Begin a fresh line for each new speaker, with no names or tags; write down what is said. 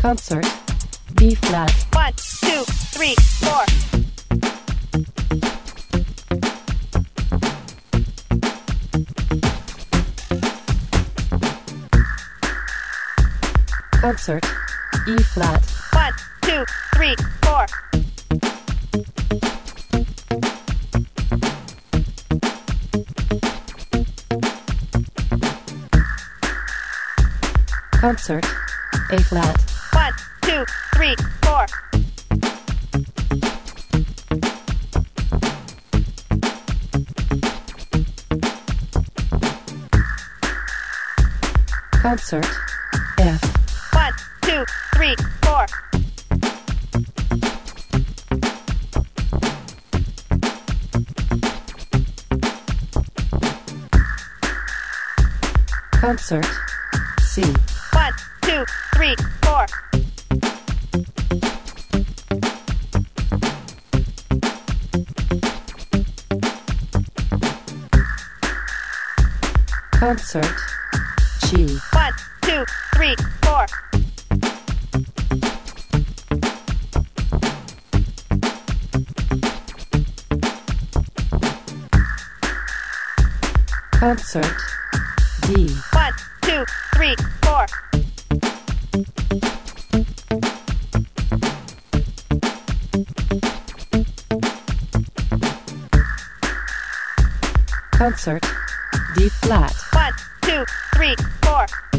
Concert B flat.
1, 2, 3, 4.
Concert E flat.
1, 2, 3, 4.
Concert A flat.
1, 2, 3, 4.
Concert F.
1, 2, 3, 4.
Concert C.
1, 2, 3, 4.
Concert G.
1, 2, 3, 4.
Concert D.
1, 2, 3, 4.
Concert D flat.
1, 2, 3, 4.